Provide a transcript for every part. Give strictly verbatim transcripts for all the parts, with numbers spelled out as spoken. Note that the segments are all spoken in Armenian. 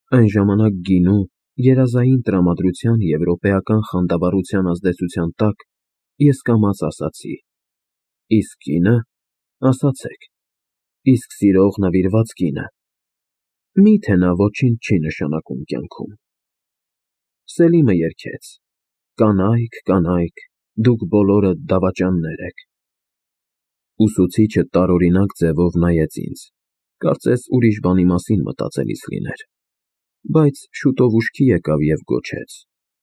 Այն ժամանակ գինու, երազային տրամադրության եվրոպեական խանդավառության ազդեցության տակ ես կամաց ասացի. իսկ կինը, ասացեք, իսկ սիրող նվիրված կինը, մի՞թե նա ոչինչ չի նշանակում կյանքում։ Սելիմը երգեց. «Կանայք, կանայք, դուք բոլորը դավաճաններ եք»։ Ուսուցիչը տարօրինակ ձևով նայեց ինձ, կարծես ուրիշ բանի մասին մտածելիս լիներ, բայց շուտով ուշքի եկավ և գոչեց.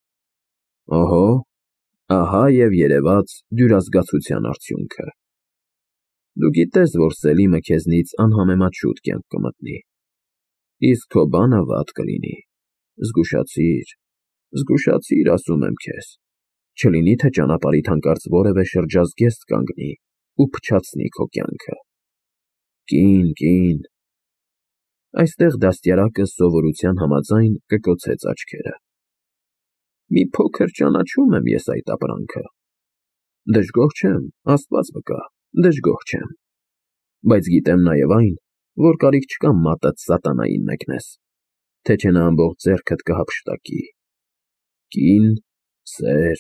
«Օհո, ահա և երևաց դյուրազգացության արդյունքը։ Դու գիտես, որ Սելիմը քեզնից անհամեմատ շուտ կյանք կմտնի, իսկ քո բանը վատ կլինի, զգուշացիր, զգուշացիր, ասում եմ քեզ, չլինի թե ճանապարհիդ հանկարծ որևէ շրջազգեստ կանգնի ու փչացնի քո կյանքը։ Կին, կին»։ Այստեղ դաստիարակը սովորության համաձայն կկոցեց աչքերը։ Մի փոքր ճանաչում եմ ես այդ ապրանքը։ Դժգոհ չեմ, Աստված վկա, դժգոհ չեմ, բայց գիտեմ նաև այն, որ կարիք չկա մատդ սատանային մեկնես, թե չէ նա ամբողջ ձեռքդ կհափշտակի։ Կին, սեր…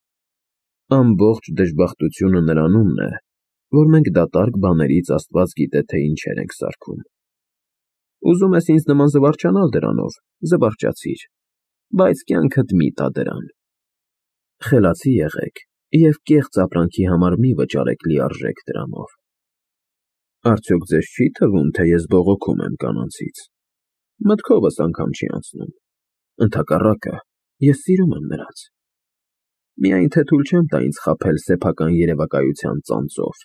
Ամբողջ դժբախտությունը նրանումն է, որ մենք դատարկ բաներից Աստված գիտե թե ինչեր ենք սարքում։ Ուզում ես ինձ նման զվարճանալ դրանով, զվարճացիր, բայց կյանքդ մի տա դրան։ Խելացի եղեք և կեղծ ապրանքի համար մի վճարեք լիարժեք դրամով։ Արդյոք ձեզ չի թվում, թե ես բողոքում եմ կանանցից։ Մտքովս անգամ չի անցնում։ Ընդհակառակը, ես սիրում եմ նրանց։ Միայն թե թույլ չեմ տա ինձ խաբել սեփական երևակայության ծանծով։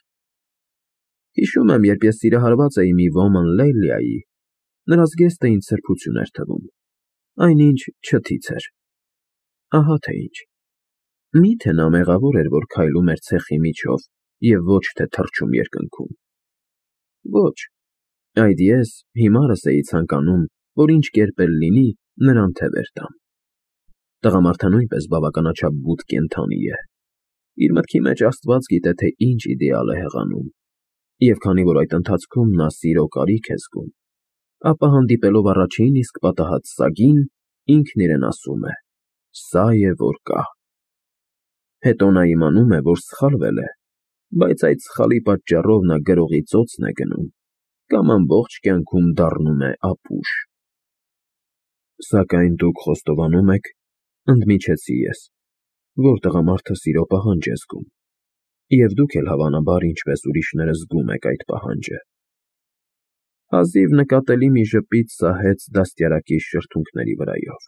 Հիշում եմ, երբ ես սիրահարված էի մի ոման Լեյլիայի, նրա զգեստը ինձ սրբություն էր թվում, այնինչ չթից էր։ Ահա թե ինչ։ Մի՞թե նա մեղավոր էր, որ քայլում էր ցեխի միջով և ոչ թե թռչում երկնքում։ Ոչ, այդ ես հիմարս էի ցանկանում, որ ինչ կերպ էլ լինի, նրան թևեր տամ։ Տղամարդը նույնպես բավականաչափ բութ կենդանի է։ Իր մտքի մեջ Աստված գիտե, թե ինչ իդեալ է հղանում, և քանի որ այդ ընթացքում նա սիրո կարիք է զգում, ապա հանդիպելով առաջին իսկ պատահած սագին, ինքն իրեն ասում է. «Սա է, որ կա»։ Հետո նա իմանում է, որ սխալվել է, բայց այդ սխալի պատճառով նա գրողի ծոցն է գնում կամ ամբողջ կյանքում դառնում է ապուշ։ Սակայն դուք խոստովանում եք, ընդմիջեցի ես, որ տղամարդը սիրո պահանջ է զգում, և դուք էլ հավանաբար ինչպես ուրիշները զգում եք այդ պահանջը։ Հազիվ նկատելի մի ժպիտ սահեց դաստիարակի շրթունքների վրայով։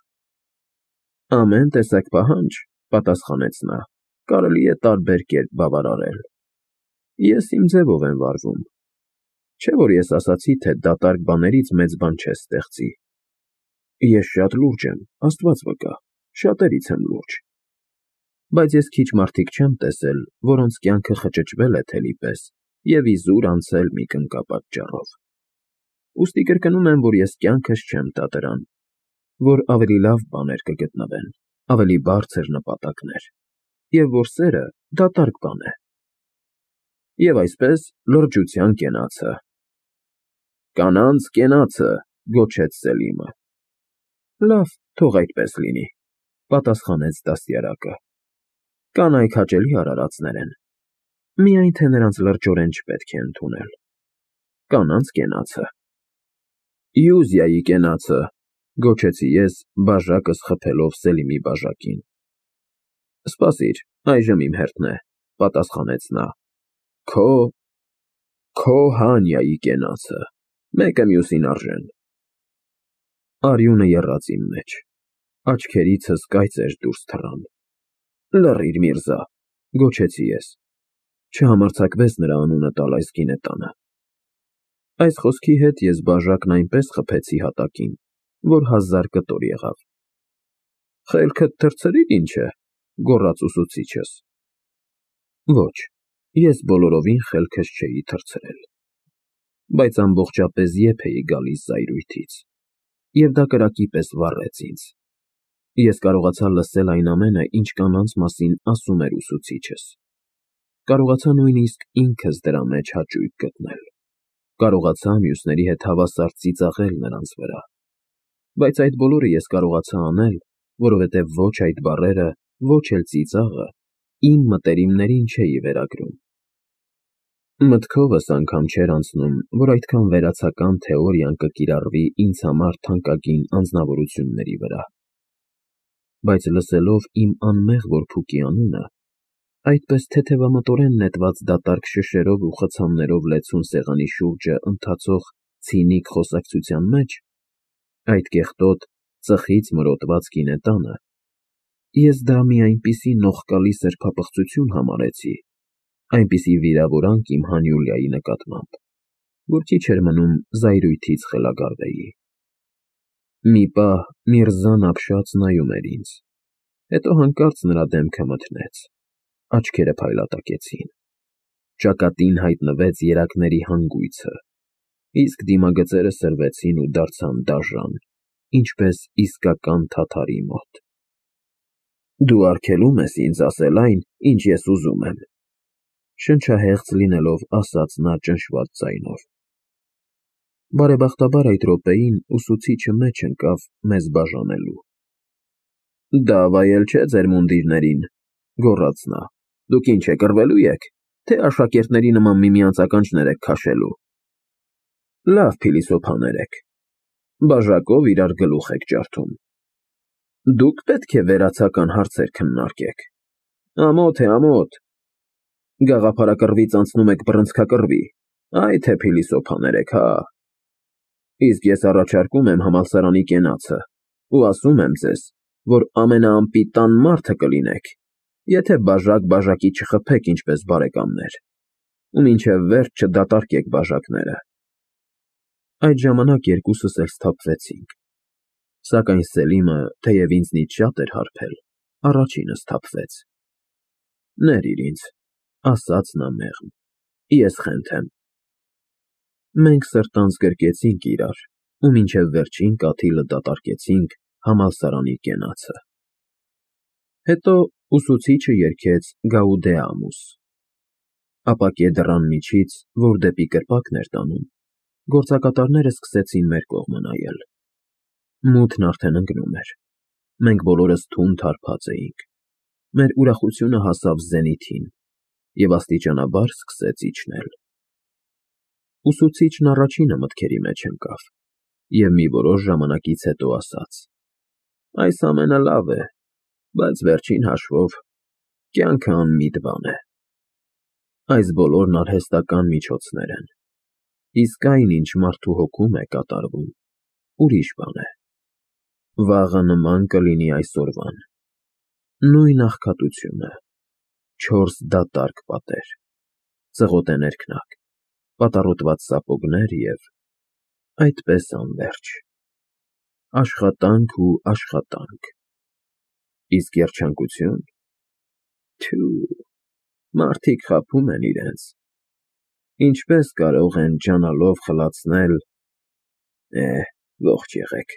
Ամեն տեսակ պահանջ, պատասխանեց նա, կարելի է տարբեր կերպ բավարարել։ Ես իմ ձևով եմ վարվում։ Չէ՞ որ ես ասացի, թե դատարկ բաներից մեծ բան չես ստեղծի։ Ես շատ լուրջ եմ, Աստված վկա, շատերից եմ լուրջ։ Բայց ես քիչ մարդիկ չեմ տեսել, որոնց կյանքը խճճվել է թելի պես և իզուր անցել մի կնկապատճառով։ Ուստի կրկնում եմ, որ ես կյանքս չեմ տա դրան, որ ավելի լավ բաներ կգտնվեն, ավելի բարձր նպատակներ, և որ սերը դատարկ բան է։ Եվ այսպես լրջության կենացը։ Կանանց կենացը, գոչեց Սելիմը։ Լավ, թող այդպես լինի, պատասխանեց դաստիարակը։ Կանայք հաճելի արարածներ են, միայն թե նրանց լրջորեն չպետք է ընդունել։ Կանանց կենացը։ Յուզիայի կենացը, գոչեցի ես, բաժակս խփելով Սելիմի բաժակին։ Սպասիր, այժմ իմ հերթն է, պատասխանեց նա։ Քո… քո Հանյայի կենացը, մեկը մյուսին արժեն։ Արյունը եռաց իմ մեջ, աչքերիցս կայծեր դուրս թռան։ Լռիր, Միրզա, գոչեցի ես, չհամարձակվես նրա անունը տալ այս գինետանը։ Այս խոսքի հետ ես բաժակն այնպես խփեցի հատակին, որ հազար կտոր եղավ։ Խելքդ թռցրի՞ր ինչ է, գոռաց ուսուցիչս։ Ոչ, ես բոլորովին խելքս չէի թռցրել, բայց ամբողջապես եփ էի գալիս զայրույթից, և դա կրակի պես վառեց ինձ։ Ես կարողացա լսել այն ամենը, ինչ կանանց մասին ասում էր ուսուցիչս։ Կարողացա նույնիսկ ինքս դրա մեջ հաճույք գտնել։ Կարողացա մյուսների հետ հավասար ծիծաղել նրանց վրա։ Բայց այդ բոլորը ես կարողացա անել, որովհետև ոչ այդ բառերը, ոչ էլ ծիծաղը իմ մտերիմներին չէի վերագրում։ Մտքովս անգամ չէր անցնում, որ այդքան վերացական թեորիան կկիրառվի ինձ համար թանկագին անձնավորությունների վրա։ Բայց լսելով իմ անմեղ որփուկի անունը, այդպես թեթևամտորեն նետված դատարկ շշերով ու խցաններով լեցուն սեղանի շուրջը ընթացող ցինիկ խոսակցության մեջ, այդ կեղտոտ, ծխից մրոտված գինետանը, ես դա մի այնպիսի նողկալի սրբապղծություն համարեցի, այնպիսի վիրավորանք իմ հանյուրիայի նկատմամբ, որ քիչ էր մնում զայրույթից խելագարվեի։ Մի պահ Միրզան ապշած նայում էր ինձ, հետո հանկարծ նրա դեմքը մթնեց, աչքերը փայլատակեցին, ճակատին հայտնվեց երակների հանգույցը, իսկ դիմագծերը սրվեցին ու դարձան դաժան, ինչպես իսկական թաթարի մոտ։ Դու արգելում ես ինձ ասել այն, ինչ ես ուզում եմ, շնչահեղձ լինելով ասաց նա ճնշված ձայնով։ Բարեբախտաբար այդ րոպեին ուսուցիչը մեջ ընկավ մեզ բաժանելու։ Դա վայել չէ ձեր մունդիրներին, գոռաց նա, դուք ինչ է կռվելու եք, թե աշակերտների նման միմյանց ականջներ եք քաշելու։ Լավ փիլիսոփաներ եք, բաժակով իրար գլուխ եք ջարդում։ Դուք պետք է վերացական հարցեր քննարկեք։ Ամոթ է, ամոթ։ Գաղափարակռվից անցնում եք բռնցքակռվի, այ թե փիլիսոփաներ եք, հա։ Իսկ ես առաջարկում եմ համալսարանի կենացը ու ասում եմ ձեզ, որ ամենաանպիտան մարդը կլինեք, եթե բաժակ բաժակի չխփեք ինչպես բարեկամներ, ու մինչև վերջ չդատարկեք բաժակները։ Այդ ժամանակ երկուսս էլ սթափվեցինք, սակայն Սելիմը, թեև ինձնից շատ էր հարբել, առաջինը սթափվեց։ Ներիր ինձ, ասաց նա մեղմ, ես խենթեմ։ Մենք սրտանց գրկեցինք իրար ու մինչև վերջին կաթիլը դատարկեցինք համալսարանի կենացը։ Հետո ուսուցիչը երգեց Գաուդեամուս, ապա կեդռան միջից, որ դեպի կրպակն էր տանում, գործակատարները սկսեցին մեր կողմը նայել։ Մութն արդեն ընկնում էր, մենք բոլորս թունդ հարբած էինք, մեր ուրախությունը հասավ զենիթին և աստիճանաբար սկսեց իջնել։ Ուսուցիչն առաջինը մտքերի մեջ ընկավ և մի որոշ ժամանակից հետո ասաց. այս ամենը լավ է, բայց վերջին հաշվով կյանքը անմիտ բան է։ Այս բոլորն արհեստական միջոցներ են, իսկ այն, ինչ մարդու հոգում է կատարվում, ուրիշ բան է։ Վաղը նման կլինի այսօրվան, նույն աղքատությունը, չորս դատարկ պատեր, ծղոտե ներքնակ, պատառոտված սապոգներ և այդպես անվերջ, աշխատանք ու աշխատանք, իսկ երջանկություն… Թյու, մարդիկ խաբում են իրենց, ինչպես կարող են ջանալով խլացնել… Է, ողջ եղեք։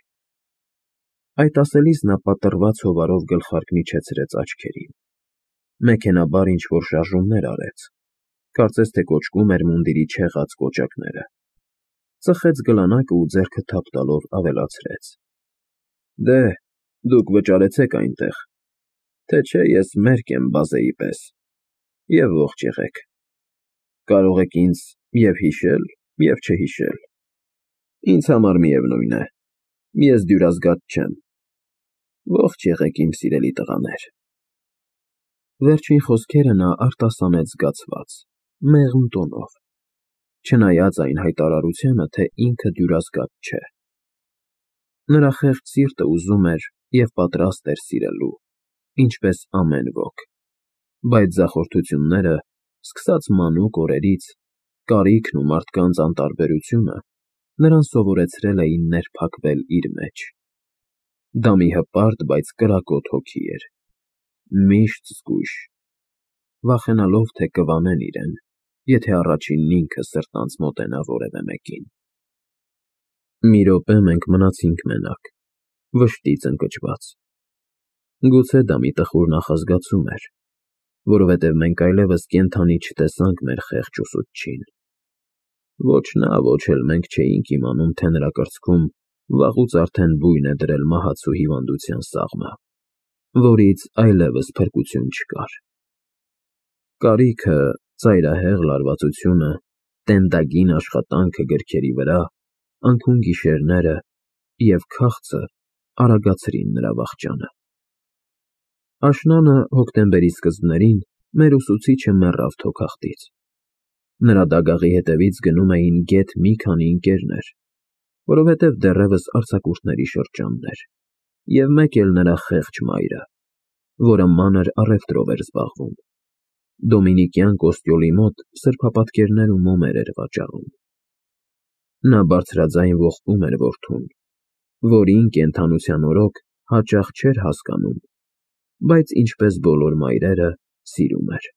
Այդ ասելիս նա պատռված հովարով գլխարկ միջեցրեց աչքերին, մեքենաբար ինչ-որ շարժումներ արեց, կարծես թե կոճկում էր մունդիրի չեղած կոճակները, ծխեց գլանակը ու ձեռքը թափ տալով ավելացրեց. Դե, դուք վճարեցեք այնտեղ, թե չէ ես մերկ եմ բազեի պես, և ողջ եղեք, կարող եք ինձ և հիշել, և չհիշել, ինձ համար միևնույն է, ես դյուրազգաց չեմ, ողջ եղեք իմ սիրելի տղաներ։ Վերջին խոսքերը նա արտասանեց զգացված, մեղմ տոնով, չնայած այն հայտարարությանը, թե ինքը դյուրազգաց չէ։ Նրա խեղճ սիրտը ուզում էր և պատրաստ էր սիրելու, ինչպես ամեն ոք, բայց ձախորդությունները, սկսած մանուկ օրերից, կարիքն ու մարդկանց անտարբերությունը նրան սովորեցրել էին ներփակվել իր մեջ։ Դա մի հպարտ, բայց կրակոտ հոգի էր, միշտ զգույշ, վախենալով, թե կվանեն իրեն, եթե առաջինն ինքը սրտանց մոտենա որևէ մեկին։ Մի րոպե մենք մնացինք մենակ, վշտից ընկճված։ Գուցե դա մի տխուր նախազգացում էր, որովհետև մենք այլևս կենդանի չտեսանք մեր խեղճ ուսուցչին։ Ոչ նա, ոչ էլ մենք չէինք իմանում, թե նրա կրծքում վաղուց արդեն բույն է դրել մահացու հիվանդության սաղմը, որից այլևս փրկություն չկար։ Կարիքը, ծայրահեղ լարվածությունը, տենդագին աշխատանքը գրքերի վրա, անքուն գիշերները և քաղցը արագացրին նրա վախճանը։ Աշնանը հոկտեմբերի սկզբներին մեր ուսուցիչը մեռավ թոքախտից։ Նրա դագաղի հետևից գնում էին գեթ մի քանի ընկերներ, որովհետև դեռևս արձակուրդների շրջանն էր, և մեկ էլ նրա խեղճ մայրը, որը մանր առևտրով էր զբաղվում, դոմինիկյան կոստյոլի մոտ սրբապատկերներ ու մոմեր էր վաճառում։ Նա բարձրաձայն ողբում էր որդուն, որին կենդանության օրոք հաճախ չէր հասկանում, բայց ինչպես բոլոր մայրերը, սիրում էր։